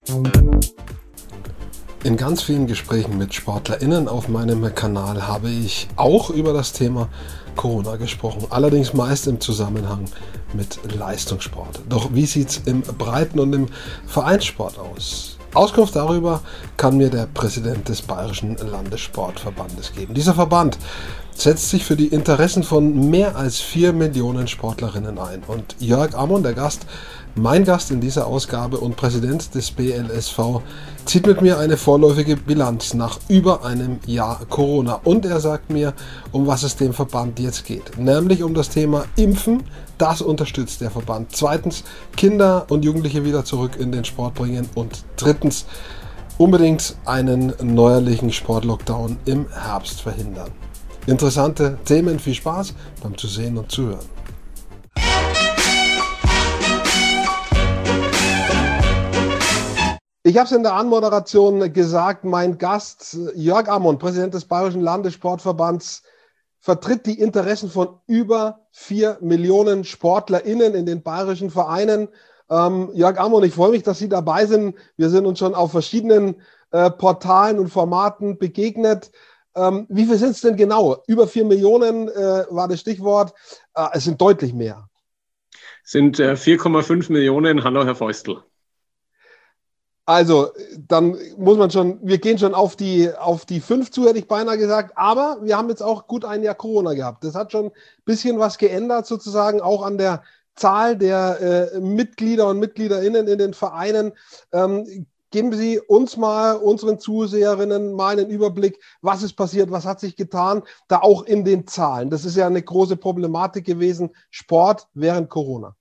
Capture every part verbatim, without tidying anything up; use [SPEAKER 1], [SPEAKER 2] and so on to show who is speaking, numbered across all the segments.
[SPEAKER 1] In ganz vielen Gesprächen mit SportlerInnen auf meinem Kanal habe ich auch über das Thema Corona gesprochen, allerdings meist im Zusammenhang mit Leistungssport. Doch wie sieht es im Breiten- und im Vereinssport aus? Auskunft darüber kann mir der Präsident des Bayerischen Landessportverbandes geben. Dieser Verband setzt sich für die Interessen von mehr als vier Millionen Sportlerinnen ein. Und Jörg Ammon, der Gast, mein Gast in dieser Ausgabe und Präsident des B L S V, zieht mit mir eine vorläufige Bilanz nach über einem Jahr Corona. Und er sagt mir, um was es dem Verband jetzt geht. Nämlich um das Thema Impfen. Das unterstützt der Verband. Zweitens, Kinder und Jugendliche wieder zurück in den Sport bringen. Und drittens, unbedingt einen neuerlichen Sportlockdown im Herbst verhindern. Interessante Themen, viel Spaß beim Zusehen und Zuhören. Ich habe es in der Anmoderation gesagt, mein Gast Jörg Ammon, Präsident des Bayerischen Landessportverbands, vertritt die Interessen von über vier Millionen SportlerInnen in den bayerischen Vereinen. Ähm, Jörg Ammon, ich freue mich, dass Sie dabei sind. Wir sind uns schon auf verschiedenen äh, Portalen und Formaten begegnet. Ähm, wie viel sind es denn genau? Über vier Millionen äh, war das Stichwort. Äh, es sind deutlich mehr.
[SPEAKER 2] Es sind äh, vier Komma fünf Millionen. Hallo, Herr Feustel.
[SPEAKER 1] Also, dann muss man schon, wir gehen schon auf die, auf die fünf zu, hätte ich beinahe gesagt. Aber wir haben jetzt auch gut ein Jahr Corona gehabt. Das hat schon ein bisschen was geändert, sozusagen, auch an der Zahl der äh, Mitglieder und MitgliederInnen in den Vereinen. Ähm, geben Sie uns mal, unseren Zuseherinnen, mal einen Überblick, was ist passiert, was hat sich getan, da auch in den Zahlen. Das ist ja eine große Problematik gewesen, Sport während Corona.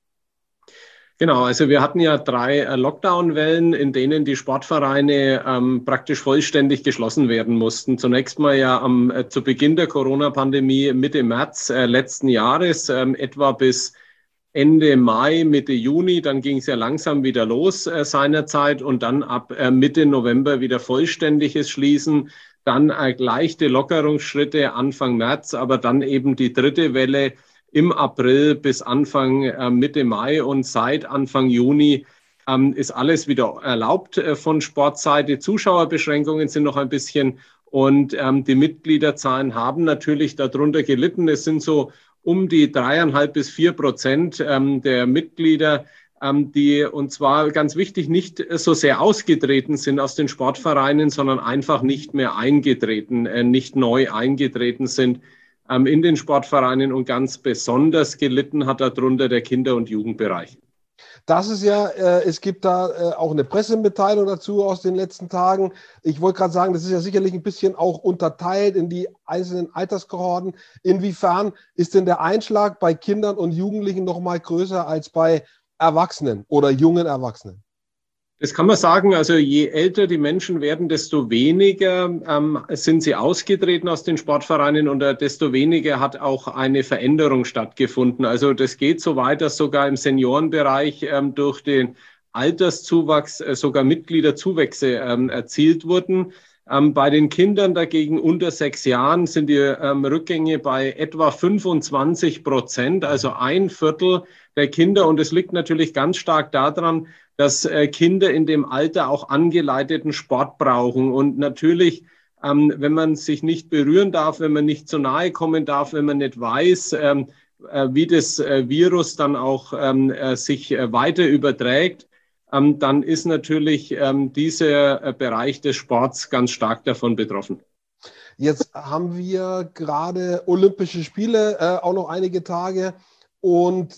[SPEAKER 2] Genau, also wir hatten ja drei Lockdown-Wellen, in denen die Sportvereine ähm, praktisch vollständig geschlossen werden mussten. Zunächst mal ja am, äh, zu Beginn der Corona-Pandemie Mitte März äh, letzten Jahres, ähm, etwa bis Ende Mai, Mitte Juni, dann ging es ja langsam wieder los äh, seinerzeit und dann ab äh, Mitte November wieder vollständiges Schließen, dann äh, leichte Lockerungsschritte Anfang März, aber dann eben die dritte Welle im April bis Anfang äh, Mitte Mai und seit Anfang Juni ähm, ist alles wieder erlaubt äh, von Sportseite. Zuschauerbeschränkungen sind noch ein bisschen und ähm, die Mitgliederzahlen haben natürlich darunter gelitten. Es sind so um die dreieinhalb bis vier Prozent ähm, der Mitglieder, ähm, die, und zwar ganz wichtig, nicht so sehr ausgetreten sind aus den Sportvereinen, sondern einfach nicht mehr eingetreten, äh, nicht neu eingetreten sind in den Sportvereinen, und ganz besonders gelitten hat darunter der Kinder- und Jugendbereich.
[SPEAKER 1] Das ist ja, äh, es gibt da äh, auch eine Pressemitteilung dazu aus den letzten Tagen. Ich wollte gerade sagen, das ist ja sicherlich ein bisschen auch unterteilt in die einzelnen Alterskohorten. Inwiefern ist denn der Einschlag bei Kindern und Jugendlichen noch mal größer als bei Erwachsenen oder jungen Erwachsenen?
[SPEAKER 2] Das kann man sagen, also je älter die Menschen werden, desto weniger ähm, sind sie ausgetreten aus den Sportvereinen und äh, desto weniger hat auch eine Veränderung stattgefunden. Also das geht so weit, dass sogar im Seniorenbereich ähm, durch den Alterszuwachs äh, sogar Mitgliederzuwächse ähm, erzielt wurden. Ähm, bei den Kindern dagegen unter sechs Jahren sind die ähm, Rückgänge bei etwa fünfundzwanzig Prozent, also ein Viertel der Kinder. Und es liegt natürlich ganz stark daran, dass äh, Kinder in dem Alter auch angeleiteten Sport brauchen. Und natürlich, ähm, wenn man sich nicht berühren darf, wenn man nicht zu nahe kommen darf, wenn man nicht weiß, ähm, äh, wie das äh, Virus dann auch ähm, äh, sich äh, weiter überträgt, ähm, dann ist natürlich ähm, dieser äh, Bereich des Sports ganz stark davon betroffen.
[SPEAKER 1] Jetzt haben wir gerade Olympische Spiele, äh, auch noch einige Tage, und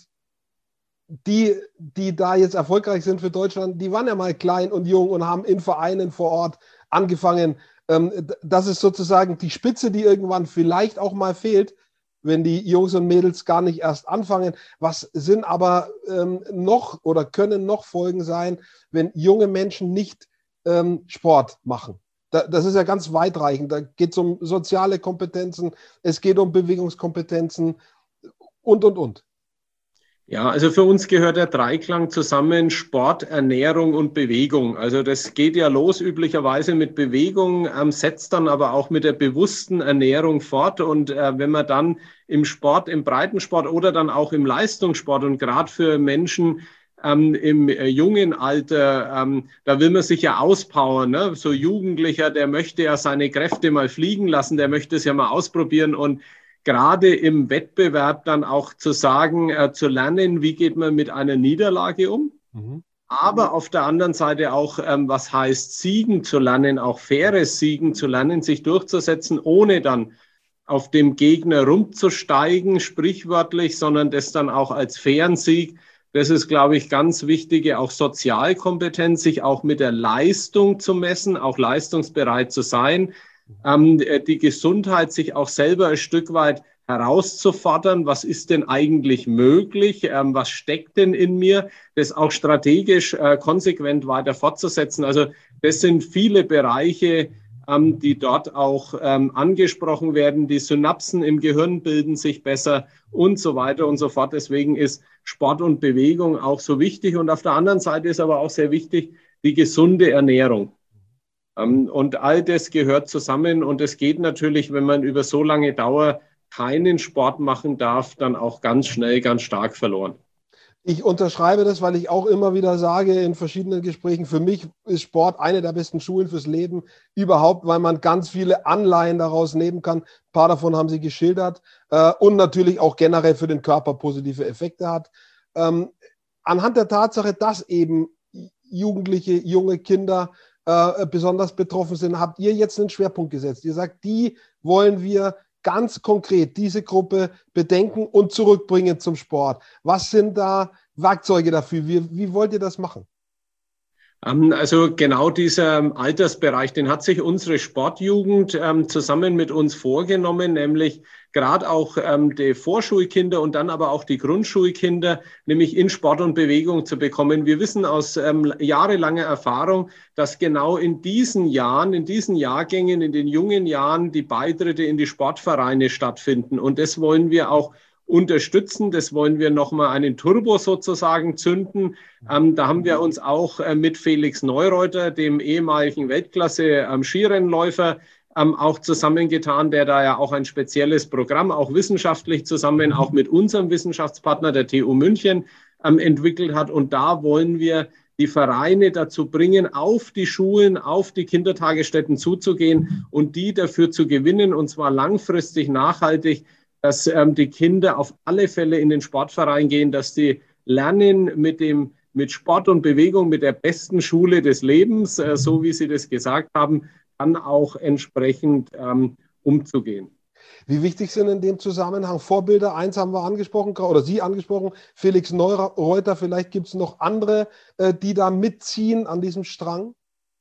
[SPEAKER 1] die, die da jetzt erfolgreich sind für Deutschland, die waren ja mal klein und jung und haben in Vereinen vor Ort angefangen. Ähm, das ist sozusagen die Spitze, die irgendwann vielleicht auch mal fehlt, wenn die Jungs und Mädels gar nicht erst anfangen. Was sind aber ähm, noch oder können noch Folgen sein, wenn junge Menschen nicht ähm, Sport machen? Da, das ist ja ganz weitreichend. Da geht es um soziale Kompetenzen, es geht um Bewegungskompetenzen und, und, und.
[SPEAKER 2] Ja, also für uns gehört der Dreiklang zusammen: Sport, Ernährung und Bewegung. Also das geht ja los üblicherweise mit Bewegung, ähm, setzt dann aber auch mit der bewussten Ernährung fort. Und äh, wenn man dann im Sport, im Breitensport oder dann auch im Leistungssport und gerade für Menschen, ähm, im äh, jungen Alter, ähm, da will man sich ja auspowern. Ne? So Jugendlicher, der möchte ja seine Kräfte mal fliegen lassen, der möchte es ja mal ausprobieren und gerade im Wettbewerb dann auch zu sagen, äh, zu lernen, wie geht man mit einer Niederlage um. Mhm. Aber auf der anderen Seite auch, ähm, was heißt Siegen zu lernen, auch faires Siegen zu lernen, sich durchzusetzen, ohne dann auf dem Gegner rumzusteigen, sprichwörtlich, sondern das dann auch als fairen Sieg. Das ist, glaube ich, ganz wichtige, auch Sozialkompetenz, sich auch mit der Leistung zu messen, auch leistungsbereit zu sein, ähm, die Gesundheit, sich auch selber ein Stück weit herauszufordern, was ist denn eigentlich möglich, ähm, was steckt denn in mir, das auch strategisch äh, konsequent weiter fortzusetzen. Also das sind viele Bereiche, ähm, die dort auch ähm, angesprochen werden. Die Synapsen im Gehirn bilden sich besser und so weiter und so fort. Deswegen ist Sport und Bewegung auch so wichtig. Und auf der anderen Seite ist aber auch sehr wichtig die gesunde Ernährung. Ähm, und all das gehört zusammen. Und es geht natürlich, wenn man über so lange Dauer keinen Sport machen darf, dann auch ganz schnell, ganz stark verloren.
[SPEAKER 1] Ich unterschreibe das, weil ich auch immer wieder sage in verschiedenen Gesprächen, für mich ist Sport eine der besten Schulen fürs Leben überhaupt, weil man ganz viele Anleihen daraus nehmen kann. Ein paar davon haben Sie geschildert äh, und natürlich auch generell für den Körper positive Effekte hat. Ähm, anhand der Tatsache, dass eben Jugendliche, junge Kinder äh, besonders betroffen sind, habt ihr jetzt einen Schwerpunkt gesetzt. Ihr sagt, die wollen wir ganz konkret diese Gruppe bedenken und zurückbringen zum Sport. Was sind da Werkzeuge dafür? Wie, wie wollt ihr das machen?
[SPEAKER 2] Also genau dieser Altersbereich, den hat sich unsere Sportjugend ähm, zusammen mit uns vorgenommen, nämlich gerade auch ähm, die Vorschulkinder und dann aber auch die Grundschulkinder, nämlich in Sport und Bewegung zu bekommen. Wir wissen aus ähm, jahrelanger Erfahrung, dass genau in diesen Jahren, in diesen Jahrgängen, in den jungen Jahren die Beitritte in die Sportvereine stattfinden. Und das wollen wir auch unterstützen. Das wollen wir nochmal einen Turbo sozusagen zünden. Ähm, da haben wir uns auch äh, mit Felix Neureuter, dem ehemaligen Weltklasse-Skirennläufer, ähm, auch zusammengetan, der da ja auch ein spezielles Programm, auch wissenschaftlich zusammen, auch mit unserem Wissenschaftspartner, der T U München, ähm, entwickelt hat. Und da wollen wir die Vereine dazu bringen, auf die Schulen, auf die Kindertagesstätten zuzugehen und die dafür zu gewinnen, und zwar langfristig, nachhaltig, dass ähm, die Kinder auf alle Fälle in den Sportverein gehen, dass die lernen mit dem mit Sport und Bewegung, mit der besten Schule des Lebens, äh, so wie Sie das gesagt haben, dann auch entsprechend ähm, umzugehen.
[SPEAKER 1] Wie wichtig sind in dem Zusammenhang Vorbilder? Eins haben wir angesprochen, oder Sie angesprochen, Felix Neureuter. Vielleicht gibt es noch andere, äh, die da mitziehen an diesem Strang?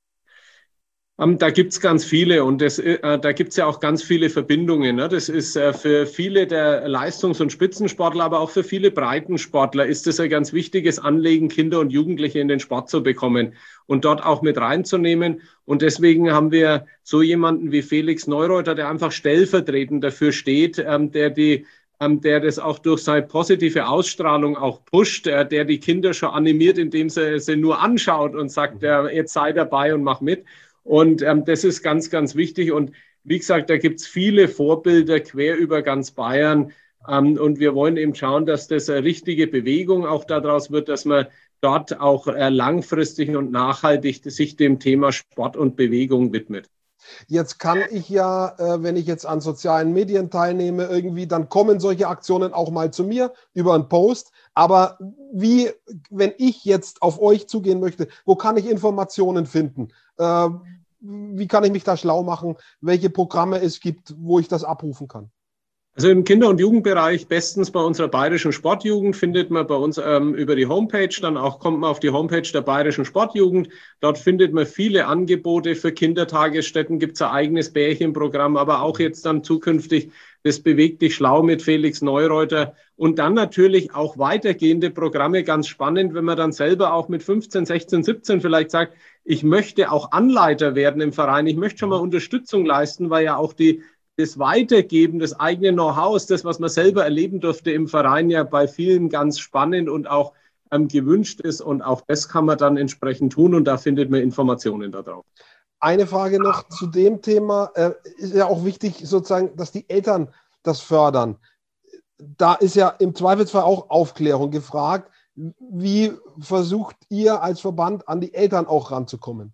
[SPEAKER 2] Da gibt es ganz viele und das, äh, da gibt es ja auch ganz viele Verbindungen. Ne? Das ist äh, für viele der Leistungs- und Spitzensportler, aber auch für viele Breitensportler ist es ein ganz wichtiges Anliegen, Kinder und Jugendliche in den Sport zu bekommen und dort auch mit reinzunehmen. Und deswegen haben wir so jemanden wie Felix Neureuter, der einfach stellvertretend dafür steht, ähm, der die ähm, der das auch durch seine positive Ausstrahlung auch pusht, äh, der die Kinder schon animiert, indem sie sie nur anschaut und sagt, äh, jetzt sei dabei und mach mit. Und ähm, das ist ganz, ganz wichtig. Und wie gesagt, da gibt es viele Vorbilder quer über ganz Bayern. Ähm, und wir wollen eben schauen, dass das eine richtige Bewegung auch daraus wird, dass man dort auch äh, langfristig und nachhaltig sich dem Thema Sport und Bewegung widmet.
[SPEAKER 1] Jetzt kann ich ja, äh, wenn ich jetzt an sozialen Medien teilnehme, irgendwie, dann kommen solche Aktionen auch mal zu mir über einen Post. Aber wie, wenn ich jetzt auf euch zugehen möchte, wo kann ich Informationen finden? Äh, wie kann ich mich da schlau machen? Welche Programme es gibt, wo ich das abrufen kann?
[SPEAKER 2] Also im Kinder- und Jugendbereich bestens bei unserer Bayerischen Sportjugend findet man bei uns ähm, über die Homepage, dann auch kommt man auf die Homepage der Bayerischen Sportjugend. Dort findet man viele Angebote für Kindertagesstätten, gibt es ein eigenes Bärchenprogramm, aber auch jetzt dann zukünftig das Beweg dich schlau mit Felix Neureuter und dann natürlich auch weitergehende Programme, ganz spannend, wenn man dann selber auch mit fünfzehn, sechzehn, siebzehn vielleicht sagt, ich möchte auch Anleiter werden im Verein, ich möchte schon mal Unterstützung leisten, weil ja auch die das Weitergeben des eigenen Know-hows, das, was man selber erleben durfte im Verein, ja bei vielen ganz spannend und auch ähm, gewünscht ist. Und auch das kann man dann entsprechend tun und da findet man Informationen darauf.
[SPEAKER 1] Eine Frage noch zu dem Thema. Äh, ist ja auch wichtig, sozusagen, dass die Eltern das fördern. Da ist ja im Zweifelsfall auch Aufklärung gefragt. Wie versucht ihr als Verband an die Eltern auch ranzukommen?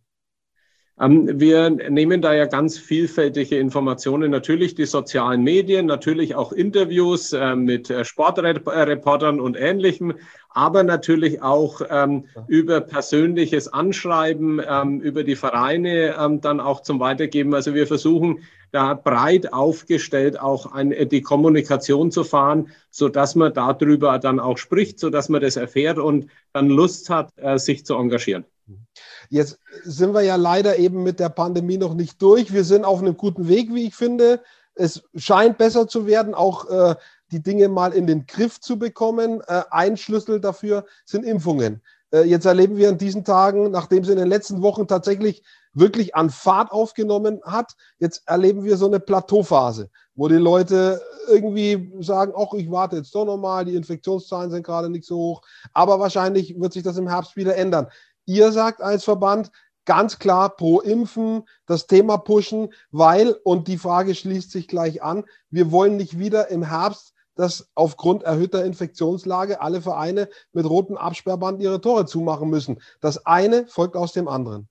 [SPEAKER 2] Wir nehmen da ja ganz vielfältige Informationen, natürlich die sozialen Medien, natürlich auch Interviews äh, mit Sportreportern und Ähnlichem, aber natürlich auch ähm, über persönliches Anschreiben, ähm, über die Vereine ähm, dann auch zum Weitergeben. Also wir versuchen da breit aufgestellt auch eine, die Kommunikation zu fahren, sodass man darüber dann auch spricht, sodass man das erfährt und dann Lust hat, äh, sich zu engagieren.
[SPEAKER 1] Jetzt sind wir ja leider eben mit der Pandemie noch nicht durch. Wir sind auf einem guten Weg, wie ich finde. Es scheint besser zu werden, auch äh, die Dinge mal in den Griff zu bekommen. Äh, ein Schlüssel dafür sind Impfungen. Äh, jetzt erleben wir in diesen Tagen, nachdem es in den letzten Wochen tatsächlich wirklich an Fahrt aufgenommen hat, jetzt erleben wir so eine Plateauphase, wo die Leute irgendwie sagen, ach, ich warte jetzt doch nochmal, die Infektionszahlen sind gerade nicht so hoch, aber wahrscheinlich wird sich das im Herbst wieder ändern. Ihr sagt als Verband ganz klar pro Impfen, das Thema pushen, weil, und die Frage schließt sich gleich an, wir wollen nicht wieder im Herbst, dass aufgrund erhöhter Infektionslage alle Vereine mit rotem Absperrband ihre Tore zumachen müssen. Das eine folgt aus dem anderen.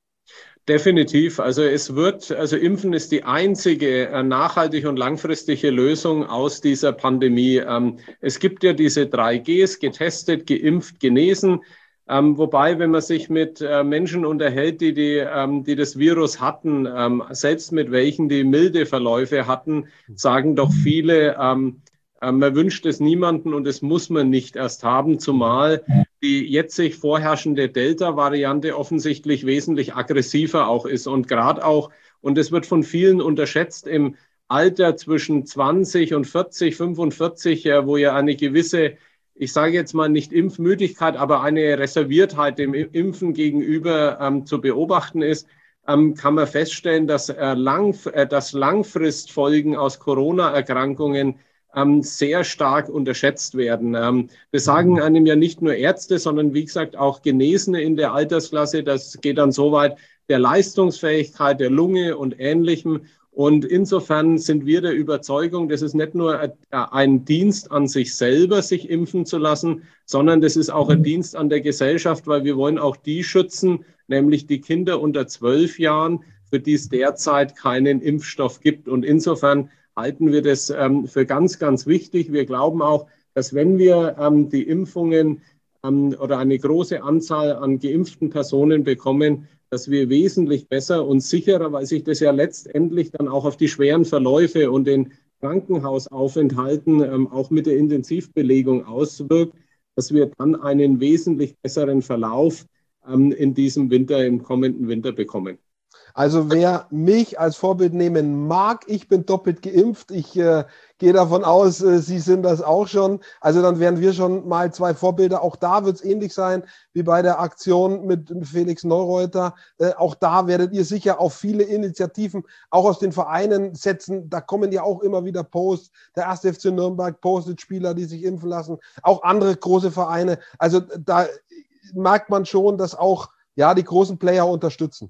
[SPEAKER 2] Definitiv. Also es wird, also Impfen ist die einzige äh, nachhaltige und langfristige Lösung aus dieser Pandemie. Ähm, es gibt ja diese drei Gs, getestet, geimpft, genesen. Ähm, wobei, wenn man sich mit äh, Menschen unterhält, die, die, ähm, die das Virus hatten, ähm, selbst mit welchen, die milde Verläufe hatten, sagen doch viele, ähm, äh, man wünscht es niemanden und es muss man nicht erst haben, zumal die jetzt sich vorherrschende Delta-Variante offensichtlich wesentlich aggressiver auch ist und gerade auch, und es wird von vielen unterschätzt, im Alter zwischen zwanzig und vierzig, fünfundvierzig, äh, wo ja eine gewisse, ich sage jetzt mal nicht Impfmüdigkeit, aber eine Reserviertheit dem Impfen gegenüber ähm, zu beobachten ist, ähm, kann man feststellen, dass, äh, lang, äh, dass Langfristfolgen aus Corona-Erkrankungen ähm, sehr stark unterschätzt werden. Ähm, das sagen einem ja nicht nur Ärzte, sondern wie gesagt auch Genesene in der Altersklasse. Das geht dann so weit der Leistungsfähigkeit der Lunge und Ähnlichem. Und insofern sind wir der Überzeugung, das ist nicht nur ein Dienst an sich selber, sich impfen zu lassen, sondern das ist auch ein Dienst an der Gesellschaft, weil wir wollen auch die schützen, nämlich die Kinder unter zwölf Jahren, für die es derzeit keinen Impfstoff gibt. Und insofern halten wir das ähm, für ganz, ganz wichtig. Wir glauben auch, dass wenn wir ähm, die Impfungen ähm, oder eine große Anzahl an geimpften Personen bekommen, dass wir wesentlich besser und sicherer, weil sich das ja letztendlich dann auch auf die schweren Verläufe und den Krankenhausaufenthalten ähm, auch mit der Intensivbelegung auswirkt, dass wir dann einen wesentlich besseren Verlauf ähm, in diesem Winter, im kommenden Winter bekommen.
[SPEAKER 1] Also wer mich als Vorbild nehmen mag, ich bin doppelt geimpft, ich äh, gehe davon aus, äh, Sie sind das auch schon, also dann wären wir schon mal zwei Vorbilder. Auch da wird es ähnlich sein wie bei der Aktion mit Felix Neureuter. Äh, auch da werdet ihr sicher auf viele Initiativen, auch aus den Vereinen setzen. Da kommen ja auch immer wieder Posts. Der erste F C Nürnberg postet Spieler, die sich impfen lassen, auch andere große Vereine. Also da merkt man schon, dass auch ja die großen Player unterstützen.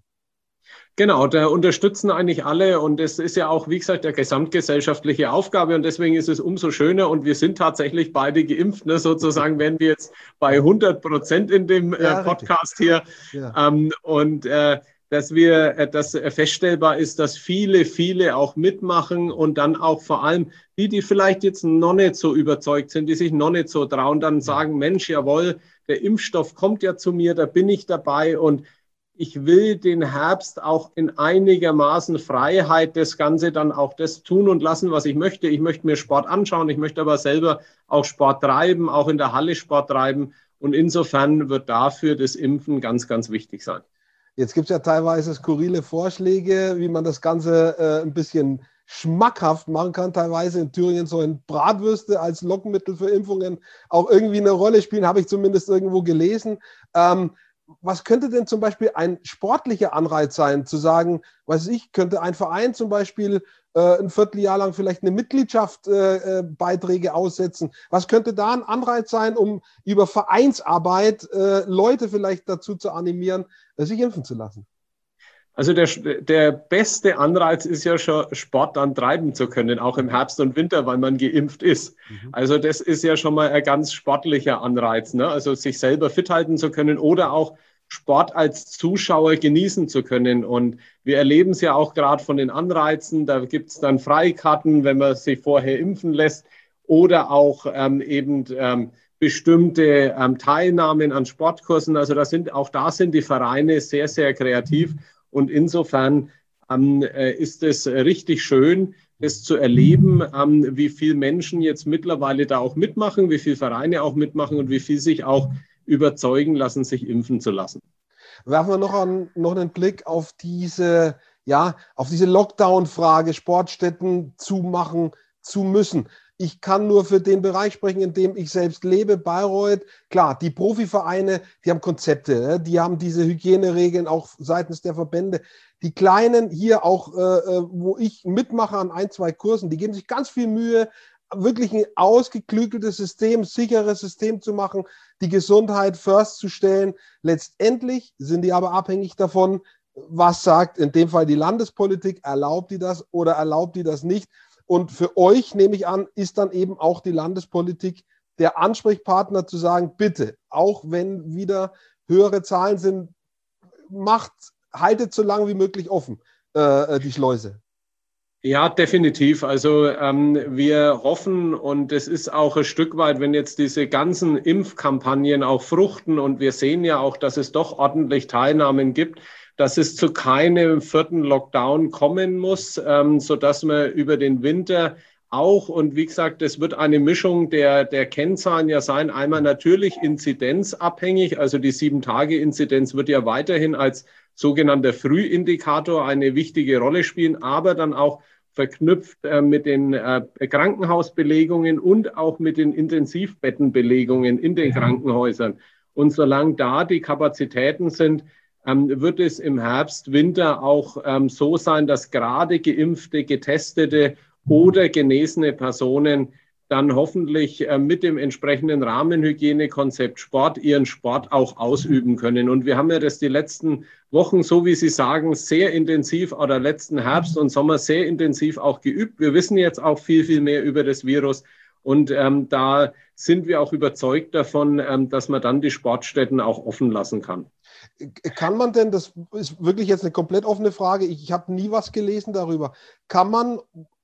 [SPEAKER 2] Genau, da unterstützen eigentlich alle und das ist ja auch, wie gesagt, eine gesamtgesellschaftliche Aufgabe und deswegen ist es umso schöner und wir sind tatsächlich beide geimpft, ne? Sozusagen wären wir jetzt bei hundert Prozent in dem ja, äh, Podcast hier ja. ähm, und äh, dass wir, äh, dass feststellbar ist, dass viele, viele auch mitmachen und dann auch vor allem die, die vielleicht jetzt noch nicht so überzeugt sind, die sich noch nicht so trauen, dann sagen, Mensch, jawohl, der Impfstoff kommt ja zu mir, da bin ich dabei und ich will den Herbst auch in einigermaßen Freiheit das Ganze dann auch das tun und lassen, was ich möchte. Ich möchte mir Sport anschauen, ich möchte aber selber auch Sport treiben, auch in der Halle Sport treiben. Und insofern wird dafür das Impfen ganz, ganz wichtig sein.
[SPEAKER 1] Jetzt gibt es ja teilweise skurrile Vorschläge, wie man das Ganze äh, ein bisschen schmackhaft machen kann. Teilweise in Thüringen sollen Bratwürste als Lockmittel für Impfungen auch irgendwie eine Rolle spielen, habe ich zumindest irgendwo gelesen. Ähm, Was könnte denn zum Beispiel ein sportlicher Anreiz sein, zu sagen, weiß ich, könnte ein Verein zum Beispiel äh, ein Vierteljahr lang vielleicht eine Mitgliedschaft äh, Beiträge aussetzen? Was könnte da ein Anreiz sein, um über Vereinsarbeit äh, Leute vielleicht dazu zu animieren, äh, sich impfen zu lassen?
[SPEAKER 2] Also der, der beste Anreiz ist ja schon, Sport dann treiben zu können, auch im Herbst und Winter, weil man geimpft ist. Mhm. Also das ist ja schon mal ein ganz sportlicher Anreiz, ne? Also sich selber fit halten zu können oder auch Sport als Zuschauer genießen zu können. Und wir erleben es ja auch gerade von den Anreizen. Da gibt es dann Freikarten, wenn man sich vorher impfen lässt oder auch ähm, eben ähm, bestimmte ähm, Teilnahmen an Sportkursen. Also da sind, auch da sind die Vereine sehr, sehr kreativ. Und insofern ähm, äh, ist es richtig schön, das zu erleben, ähm, wie viele Menschen jetzt mittlerweile da auch mitmachen, wie viele Vereine auch mitmachen und wie viel sich auch überzeugen lassen, sich impfen zu lassen.
[SPEAKER 1] Werfen wir noch, an, noch einen Blick auf diese, ja, auf diese Lockdown-Frage, Sportstätten zumachen zu müssen. Ich kann nur für den Bereich sprechen, in dem ich selbst lebe, Bayreuth. Klar, die Profivereine, die haben Konzepte, die haben diese Hygieneregeln auch seitens der Verbände. Die Kleinen hier auch, äh, wo ich mitmache an ein, zwei Kursen, die geben sich ganz viel Mühe, wirklich ein ausgeklügeltes System, sicheres System zu machen, die Gesundheit first zu stellen. Letztendlich sind die aber abhängig davon, was sagt in dem Fall die Landespolitik, erlaubt die das oder erlaubt die das nicht. Und für euch, nehme ich an, ist dann eben auch die Landespolitik der Ansprechpartner zu sagen, bitte, auch wenn wieder höhere Zahlen sind, macht, haltet so lange wie möglich offen, äh, die Schleuse.
[SPEAKER 2] Ja, definitiv. Also ähm, wir hoffen, und es ist auch ein Stück weit, wenn jetzt diese ganzen Impfkampagnen auch fruchten, und wir sehen ja auch, dass es doch ordentlich Teilnahmen gibt, dass es zu keinem vierten Lockdown kommen muss, ähm, sodass man über den Winter auch, und wie gesagt, es wird eine Mischung der, der Kennzahlen ja sein, einmal natürlich inzidenzabhängig, also die sieben-Tage-Inzidenz wird ja weiterhin als sogenannter Frühindikator eine wichtige Rolle spielen, aber dann auch verknüpft äh, mit den äh, Krankenhausbelegungen und auch mit den Intensivbettenbelegungen in den Krankenhäusern. Und solange da die Kapazitäten sind, ähm, wird es im Herbst, Winter auch ähm, so sein, dass gerade geimpfte, getestete oder genesene Personen dann hoffentlich äh, mit dem entsprechenden Rahmenhygienekonzept Sport ihren Sport auch ausüben können. Und wir haben ja das die letzten Wochen, so wie Sie sagen, sehr intensiv, oder letzten Herbst und Sommer sehr intensiv auch geübt. Wir wissen jetzt auch viel, viel mehr über das Virus. Und ähm, da sind wir auch überzeugt davon, ähm, dass man dann die Sportstätten auch offen lassen kann.
[SPEAKER 1] Kann man denn, das ist wirklich jetzt eine komplett offene Frage, ich, ich habe nie was gelesen darüber, kann man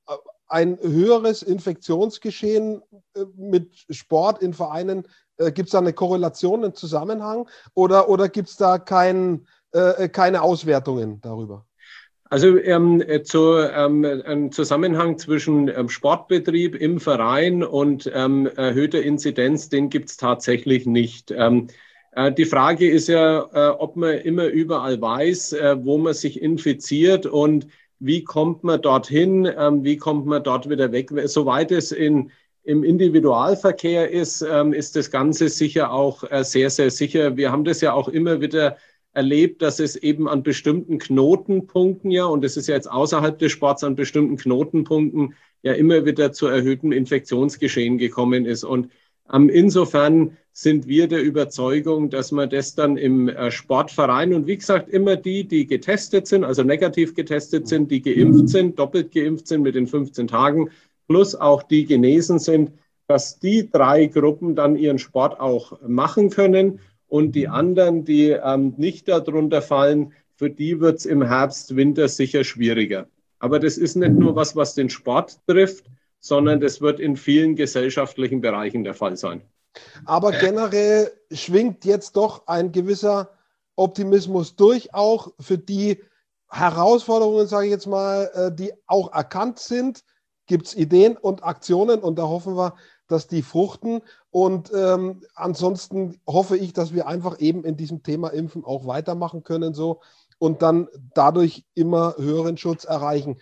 [SPEAKER 1] ein höheres Infektionsgeschehen mit Sport in Vereinen, äh, gibt es da eine Korrelation, einen Zusammenhang oder, oder gibt es da kein, äh, keine Auswertungen darüber?
[SPEAKER 2] Also ähm, zu, ähm, ein Zusammenhang zwischen ähm, Sportbetrieb im Verein und ähm, erhöhter Inzidenz, den gibt es tatsächlich nicht. Ähm, äh, die Frage ist ja, äh, ob man immer überall weiß, äh, wo man sich infiziert und wie kommt man dorthin, ähm, wie kommt man dort wieder weg. Soweit es in, im Individualverkehr ist, ähm, ist das Ganze sicher auch äh, sehr, sehr sicher. Wir haben das ja auch immer wieder erlebt, dass es eben an bestimmten Knotenpunkten ja, und das ist ja jetzt außerhalb des Sports, an bestimmten Knotenpunkten ja immer wieder zu erhöhten Infektionsgeschehen gekommen ist. Und ähm, insofern sind wir der Überzeugung, dass man das dann im äh, Sportverein, und wie gesagt, immer die, die getestet sind, also negativ getestet sind, die geimpft sind, doppelt geimpft sind mit den fünfzehn Tagen, plus auch die genesen sind, dass die drei Gruppen dann ihren Sport auch machen können. Und die anderen, die ähm, nicht darunter fallen, für die wird es im Herbst, Winter sicher schwieriger. Aber das ist nicht nur was, was den Sport trifft, sondern das wird in vielen gesellschaftlichen Bereichen der Fall sein.
[SPEAKER 1] Aber generell schwingt jetzt doch ein gewisser Optimismus durch, auch für die Herausforderungen, sage ich jetzt mal, die auch erkannt sind, gibt es Ideen und Aktionen und da hoffen wir, dass die fruchten. Und ähm, ansonsten hoffe ich, dass wir einfach eben in diesem Thema Impfen auch weitermachen können so und dann dadurch immer höheren Schutz erreichen.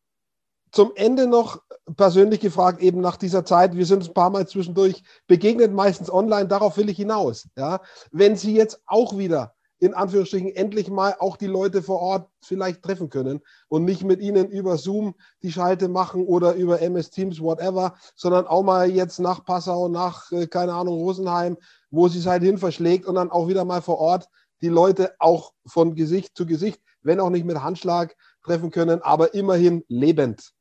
[SPEAKER 1] Zum Ende noch persönlich gefragt, eben nach dieser Zeit, wir sind ein paar Mal zwischendurch begegnet, meistens online, darauf will ich hinaus. Ja? Wenn Sie jetzt auch wieder in Anführungsstrichen endlich mal auch die Leute vor Ort vielleicht treffen können und nicht mit ihnen über Zoom die Schalte machen oder über M S Teams, whatever, sondern auch mal jetzt nach Passau, nach, keine Ahnung, Rosenheim, wo sie es halt hin verschlägt und dann auch wieder mal vor Ort die Leute auch von Gesicht zu Gesicht wenn auch nicht mit Handschlag treffen können, aber immerhin lebend.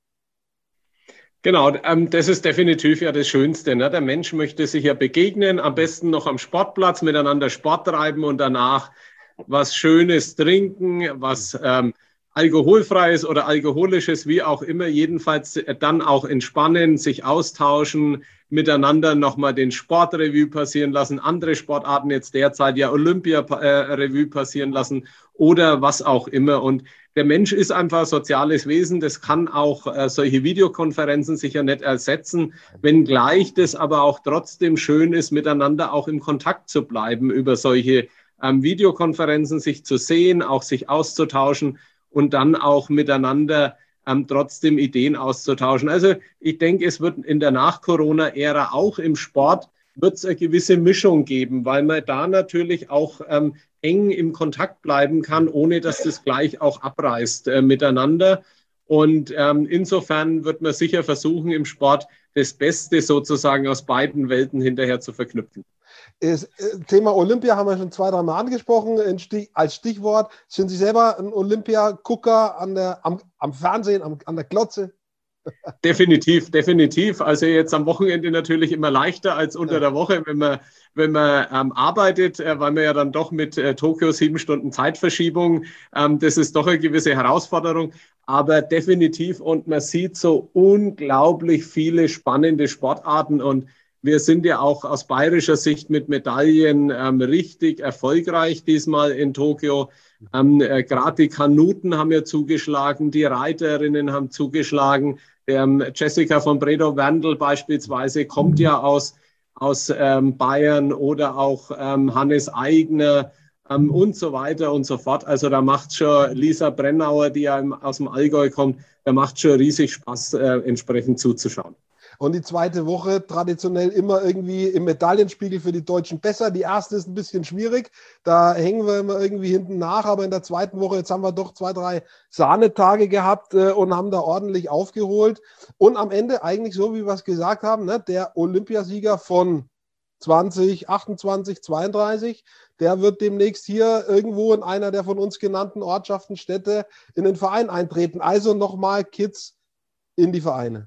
[SPEAKER 2] Genau, ähm, das ist definitiv ja das Schönste. Ne? Der Mensch möchte sich ja begegnen, am besten noch am Sportplatz, miteinander Sport treiben und danach was Schönes trinken, was ähm, alkoholfreies oder alkoholisches, wie auch immer, jedenfalls dann auch entspannen, sich austauschen, miteinander nochmal den Sportrevue passieren lassen, andere Sportarten jetzt derzeit ja Olympia-Revue passieren lassen oder was auch immer. Und der Mensch ist einfach ein soziales Wesen, das kann auch äh, solche Videokonferenzen sicher nicht ersetzen, wenngleich das aber auch trotzdem schön ist, miteinander auch im Kontakt zu bleiben über solche ähm, Videokonferenzen, sich zu sehen, auch sich auszutauschen und dann auch miteinander ähm, trotzdem Ideen auszutauschen. Also ich denke, es wird in der Nach-Corona-Ära auch im Sport wird es eine gewisse Mischung geben, weil man da natürlich auch ähm, eng im Kontakt bleiben kann, ohne dass das gleich auch abreißt äh, miteinander. Und ähm, insofern wird man sicher versuchen, im Sport das Beste sozusagen aus beiden Welten hinterher zu verknüpfen.
[SPEAKER 1] Das Thema Olympia haben wir schon zwei, drei Mal angesprochen. Als Stichwort, sind Sie selber ein Olympia-Gucker an der, am, am Fernsehen, am, an der Glotze?
[SPEAKER 2] Definitiv, definitiv. Also jetzt am Wochenende natürlich immer leichter als unter der Woche, wenn man, wenn man ähm, arbeitet, äh, weil man ja dann doch mit äh, Tokio sieben Stunden Zeitverschiebung, ähm, das ist doch eine gewisse Herausforderung, aber definitiv und man sieht so unglaublich viele spannende Sportarten und wir sind ja auch aus bayerischer Sicht mit Medaillen ähm, richtig erfolgreich diesmal in Tokio. Ähm, äh, Gerade die Kanuten haben ja zugeschlagen, die Reiterinnen haben zugeschlagen. Ähm, Jessica von Bredow-Werndl beispielsweise kommt ja aus, aus ähm, Bayern oder auch ähm, Hannes Aigner ähm, und so weiter und so fort. Also da macht schon Lisa Brennauer, die ja im, aus dem Allgäu kommt, da macht schon riesig Spaß, äh, entsprechend zuzuschauen.
[SPEAKER 1] Und die zweite Woche traditionell immer irgendwie im Medaillenspiegel für die Deutschen besser. Die erste ist ein bisschen schwierig. Da hängen wir immer irgendwie hinten nach. Aber in der zweiten Woche, jetzt haben wir doch zwei, drei Sahnetage gehabt äh, und haben da ordentlich aufgeholt. Und am Ende eigentlich so, wie wir es gesagt haben, ne, der Olympiasieger von zwanzig achtundzwanzig, zweiunddreißig, der wird demnächst hier irgendwo in einer der von uns genannten Ortschaften, Städte in den Verein eintreten. Also nochmal Kids in die Vereine.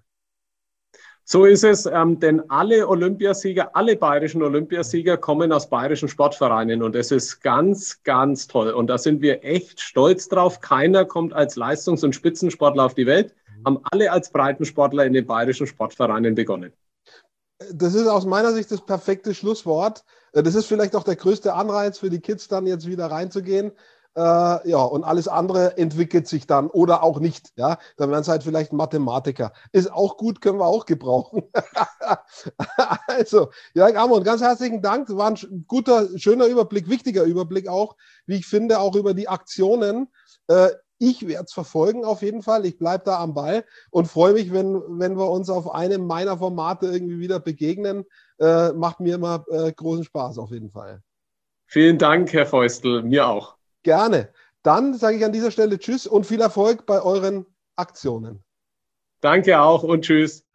[SPEAKER 2] So ist es, ähm, denn alle Olympiasieger, alle bayerischen Olympiasieger kommen aus bayerischen Sportvereinen und das ist ganz, ganz toll. Und da sind wir echt stolz drauf. Keiner kommt als Leistungs- und Spitzensportler auf die Welt, haben alle als Breitensportler in den bayerischen Sportvereinen begonnen.
[SPEAKER 1] Das ist aus meiner Sicht das perfekte Schlusswort. Das ist vielleicht auch der größte Anreiz für die Kids, dann jetzt wieder reinzugehen. Äh, ja, und alles andere entwickelt sich dann oder auch nicht. Ja, dann werden es halt vielleicht Mathematiker. Ist auch gut, können wir auch gebrauchen. Also, Jörg Amon, ganz herzlichen Dank. Das war ein guter, schöner Überblick, wichtiger Überblick auch, wie ich finde, auch über die Aktionen. Äh, ich werde es verfolgen auf jeden Fall. Ich bleibe da am Ball und freue mich, wenn, wenn wir uns auf einem meiner Formate irgendwie wieder begegnen. Äh, macht mir immer äh, großen Spaß auf jeden Fall.
[SPEAKER 2] Vielen Dank, Herr Feustel, mir auch.
[SPEAKER 1] Gerne. Dann sage ich an dieser Stelle Tschüss und viel Erfolg bei euren Aktionen.
[SPEAKER 2] Danke auch und Tschüss.